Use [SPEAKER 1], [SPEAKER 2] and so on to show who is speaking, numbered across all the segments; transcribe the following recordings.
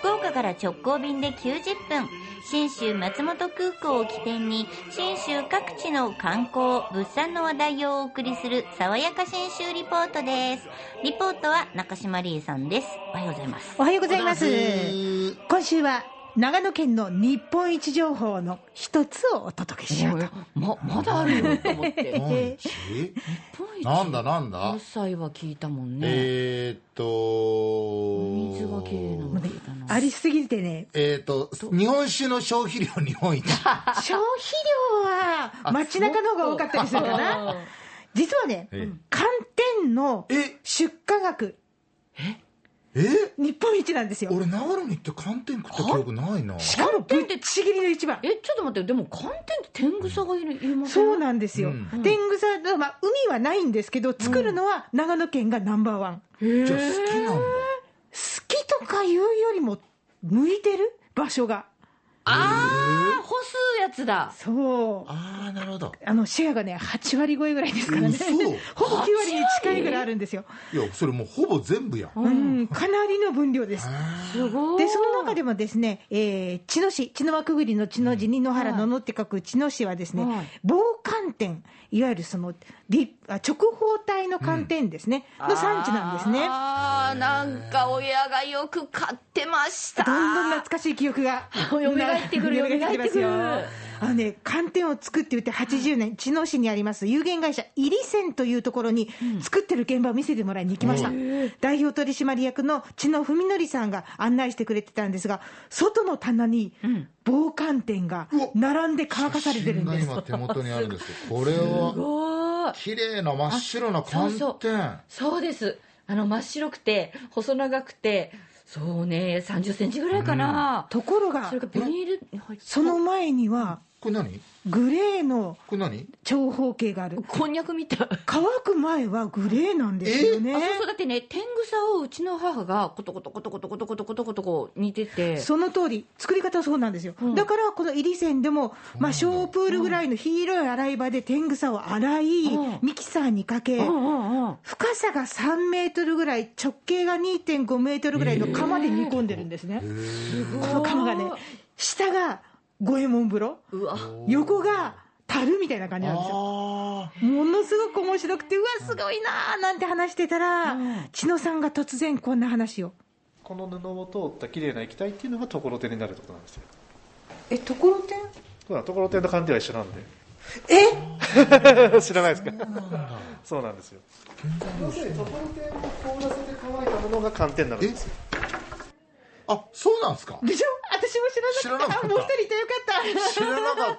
[SPEAKER 1] 福岡から直行便で90分、信州松本空港を起点に信州各地の観光物産の話題をお送りする爽やか信州リポートです。リポートは中島理恵さんです。おはようございます。
[SPEAKER 2] おはようございます。今週は長野県の日本一情報の一つをお届けしようと。
[SPEAKER 1] まだあるよと思って
[SPEAKER 3] 日本一なんだ
[SPEAKER 1] 関西は聞いたもんね。
[SPEAKER 3] 水
[SPEAKER 1] がきれいなの聞いたな。
[SPEAKER 2] ありすぎてね、
[SPEAKER 3] 日本酒の消費量日本一
[SPEAKER 2] 消費量は街中の方が多かったりするかな。実はね、寒天の出荷額日本一なんですよ。
[SPEAKER 3] 俺長野に行って寒天食った記憶ないな。
[SPEAKER 2] しかもぶっちぎりの一番。
[SPEAKER 1] ちょっと待って、でも寒天って天草がいります
[SPEAKER 2] そうなんですよ、天草の、海はないんですけど作るのは長野県がナンバーワン。
[SPEAKER 3] じゃあ好きなんだ。
[SPEAKER 2] 好きとかいうよりも向いてる場所が
[SPEAKER 1] 干すやつだ。
[SPEAKER 2] そう。
[SPEAKER 3] なるほど。
[SPEAKER 2] シェアがね8割超えぐらいですからね。ほぼ9割に近いぐらいあるんですよ。
[SPEAKER 3] いやそれもうほぼ全部や。
[SPEAKER 2] かなりの分量です。
[SPEAKER 1] すごい。
[SPEAKER 2] でその中でもですね、茅野市、茅の輪くぐりの茅の字に野原の野って書く茅野市はですね、棒寒天、いわゆるその直方体の寒天ですね、の産地なんですね。
[SPEAKER 1] なんか親がよく買ってました。
[SPEAKER 2] どんどん懐かしい記憶が
[SPEAKER 1] 蘇ってくる
[SPEAKER 2] ますよ。寒天を作って言って80年、茅野市にあります有限会社入泉というところに作ってる現場を見せてもらいに行きました。代表取締役の茅野文則さんが案内してくれてたんですが、外の棚に棒寒天が並んで乾かされてるんです。
[SPEAKER 3] 今手元にあるんですよ。これは綺麗な真っ白な寒天。
[SPEAKER 1] そうです。真っ白くて細長くて、そうね、30センチぐらいかな。
[SPEAKER 2] ところが
[SPEAKER 1] それがビニールに入って、
[SPEAKER 2] その前には
[SPEAKER 3] これ何？
[SPEAKER 2] グレーの
[SPEAKER 3] これ何？
[SPEAKER 2] 長方形がある。
[SPEAKER 1] こんにゃくみたい。
[SPEAKER 2] 乾く前はグレーなんですよね。
[SPEAKER 1] そうだってね、天草をうちの母がコトコトコトコトコトコトコトコトこう煮てて。
[SPEAKER 2] その通り、作り方はそうなんですよ。だからこの入泉でも、小プールぐらいの広い洗い場で天草を洗い、ミキサーにかけ、深さが3メートルぐらい、直径が 2.5 メートルぐらいの釜で煮込んでるんですね。この釜がね、下が五右衛門風呂、横が樽みたいな感じなんですよ。ものすごく面白くて、うわすごいなーなんて話してたら、茅野さんが突然こんな話を。
[SPEAKER 4] この布を通った綺麗な液体っていうのがところてんになるってことなんですよ。
[SPEAKER 2] ところてん？
[SPEAKER 4] ところてんの寒天は一緒なんで。知らないですか？そうなんですよ。要するにところてんを凍らせて乾いたものが寒天になるんですよ。
[SPEAKER 3] そうなんですか？
[SPEAKER 2] でしょ？私も知らなかった。もう一人いてよかった。
[SPEAKER 3] 知らなかった。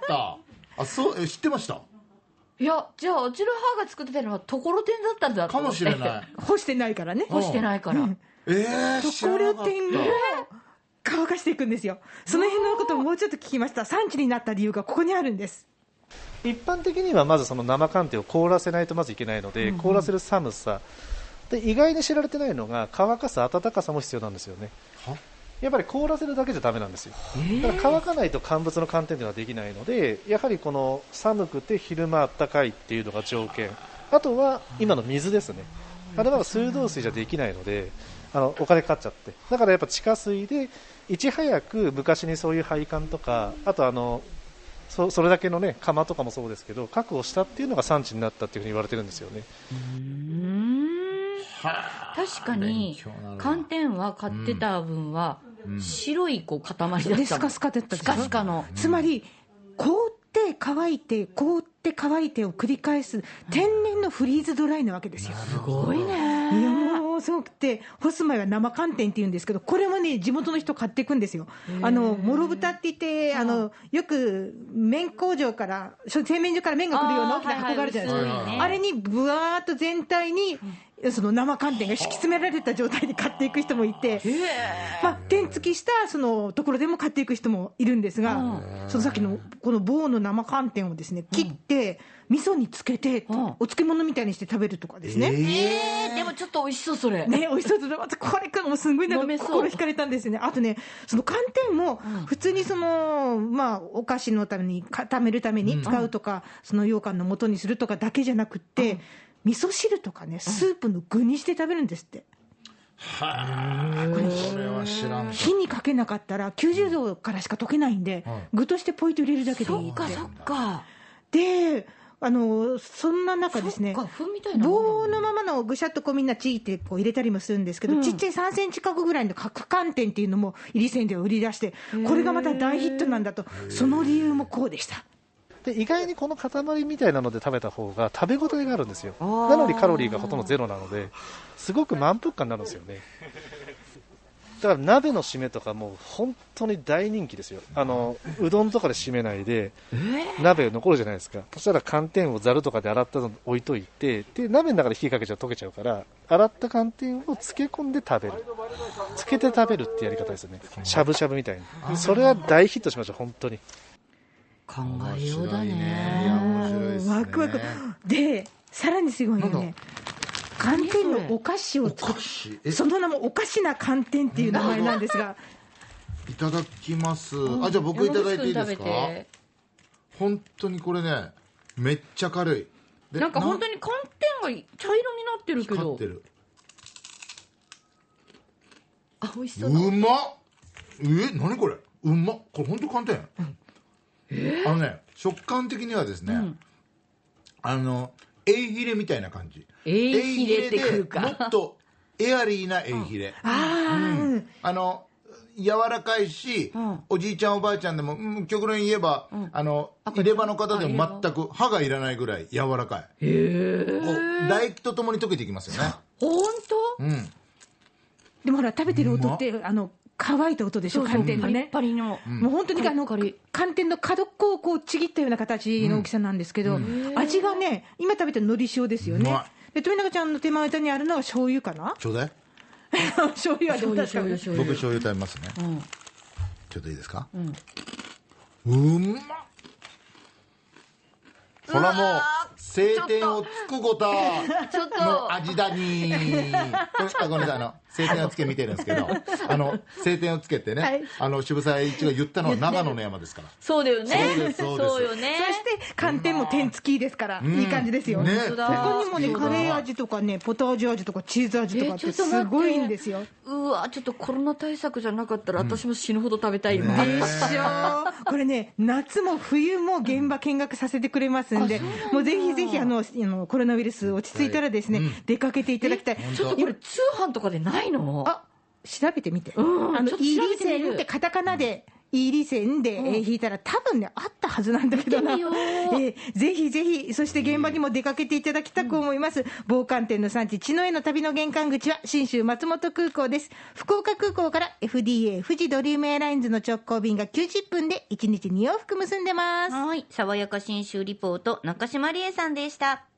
[SPEAKER 3] 知ってました？
[SPEAKER 1] いや、じゃあうちの母が作ってたのはところてんだったんだ
[SPEAKER 3] かもしれない。
[SPEAKER 2] 干してないからね。
[SPEAKER 1] 干してないから。と
[SPEAKER 2] ころてんを乾かしていくんですよ。その辺のことをもうちょっと聞きました。産地になった理由がここにあるんです。
[SPEAKER 4] 一般的にはまずその生寒天を凍らせないとまずいけないので、凍らせる寒さで、意外に知られてないのが乾かす暖かさも必要なんですよね。やっぱり凍らせるだけじゃダメなんですよ。だから乾かないと乾物の寒天ではできないので、やはりこの寒くて昼間暖かいっていうのが条件。あとは今の水ですね。あれは水道水じゃできないので、お金かかっちゃって、だからやっぱ地下水でいち早く昔にそういう配管とか、あとそれだけのね釜とかもそうですけど確保したっていうのが産地になったっていうふうに言われてるんですよね。
[SPEAKER 1] 確かに寒天は買ってた分は白い塊だったもん。
[SPEAKER 2] スカスカだったでしょ。
[SPEAKER 1] スカスカの、
[SPEAKER 2] つまり凍って乾いて凍って乾いてを繰り返す天然のフリーズドライなわけですよ。
[SPEAKER 1] すごいね。
[SPEAKER 2] いやもうすごくて、干す前は生寒天って言うんですけど、これもね地元の人買っていくんですよ。もろ豚って言ってよく麺工場から製麺所から麺が来るような大きな箱があるじゃないですか。あれにぶわーっと全体にその生寒天が敷き詰められた状態で買っていく人もいて、天付きしたそのところでも買っていく人もいるんですが、そのさっきのこの棒の生寒天をですね切って味噌につけてお漬物みたいにして食べるとかですね。
[SPEAKER 1] でもちょっと美味しそうそれ。
[SPEAKER 2] ね、美味しそうです。これからもすごいなんか心惹かれたんですよね。あとね、その寒天も普通にそのお菓子のために固めるために使うとか、その羊羹の元にするとかだけじゃなくって、味噌汁とかねスープの具にして食べるんですって。
[SPEAKER 3] これは知らんか。
[SPEAKER 2] 火にかけなかったら90度からしか溶けないんで、具としてポイと入れるだけでいいって。
[SPEAKER 1] そっか。
[SPEAKER 2] でそんな中ですね、
[SPEAKER 1] 麩みたいなもの
[SPEAKER 2] 棒のままのぐしゃっとこうみんなちぎってこう入れたりもするんですけど、ちっちゃい3センチ角ぐらいの角寒天っていうのも入り煎で売り出して、これがまた大ヒットなんだと。その理由もこうでした。
[SPEAKER 4] で意外にこの塊みたいなので食べた方が食べ応えがあるんですよ。なのにカロリーがほとんどゼロなので、すごく満腹感になるんですよね。だから鍋の締めとかもう本当に大人気ですよ。うどんとかで締めないで、鍋残るじゃないですか。そしたら寒天をざるとかで洗ったの置いといて、で鍋の中で火かけちゃうと溶けちゃうから、洗った寒天を漬け込んで食べる、漬けて食べるってやり方ですよね。しゃぶしゃぶみたいに。それは大ヒットしました本当に。
[SPEAKER 1] 考えようだ
[SPEAKER 3] いや
[SPEAKER 1] ね。
[SPEAKER 3] 面白いですね。
[SPEAKER 2] ワクワクで、さらにすごいのね、寒天のお菓子を作る、その名もおかしな寒天っていう名前なんですが、
[SPEAKER 3] いただきます。じゃあ僕いただいていいですか。本当にこれね、めっちゃ軽い。
[SPEAKER 1] なんか本当に寒天が茶色になってるけど、
[SPEAKER 3] 光ってる。
[SPEAKER 1] 美味しそう。
[SPEAKER 3] うまっ。何これ、うまっ。これ本当寒天。食感的にはですね、エイヒレみたいな感じ。
[SPEAKER 1] エイヒレっていうか、
[SPEAKER 3] もっとエアリーなエイヒレ。柔らかいし、おじいちゃんおばあちゃんでも、極論言えば、入れ歯の方でも全く歯がいらないぐらい柔らかい。唾液とともに溶けていきますよね。
[SPEAKER 1] 本当？
[SPEAKER 2] でもほら食べてる音って乾いた音でしょ、寒天のね。
[SPEAKER 1] パリパリの。
[SPEAKER 2] もう本当に寒天の角っこをこうちぎったような形の大きさなんですけど、味がね、今食べた海苔塩ですよね。で富永ちゃんの手前にあるのは醤油かな。
[SPEAKER 3] ちょうだい。
[SPEAKER 2] 醤油はどうですか。
[SPEAKER 3] 僕醤油食べますね。ちょっといいですか。うまっ。ほらもう晴天をつくごたの味だに。ごめんなさい、晴天をつけ見てるんですけど、晴天をつけてね、渋沢栄一が言ったのは長野の山ですから。
[SPEAKER 1] そうだよね。
[SPEAKER 3] そうよね。
[SPEAKER 2] そして寒天も天付きですから、いい感じですよね。ここにもね、カレー味とかね、ポタージュ味とかチーズ味とかってすごいんですよ。
[SPEAKER 1] うわ、ちょっとコロナ対策じゃなかったら私も死ぬほど食べたいよね。
[SPEAKER 2] これね、夏も冬も現場見学させてくれますんで、もうぜひぜひコロナウイルス落ち着いたらですね、出かけていただきたい。
[SPEAKER 1] ちょっとこれ通販とかでないの？
[SPEAKER 2] 調べてみて。イーリセンってカタカナでイーリセンで引いたら多分ねあったはずなんだけどな。ぜひぜひ、そして現場にも出かけていただきたく思います。棒寒天の産地、茅野への旅の玄関口は信州松本空港です。福岡空港から FDA 富士ドリームエアラインズの直行便が90分で1日2往復結んでます。
[SPEAKER 1] はい、爽やか信州リポート中島理恵さんでした。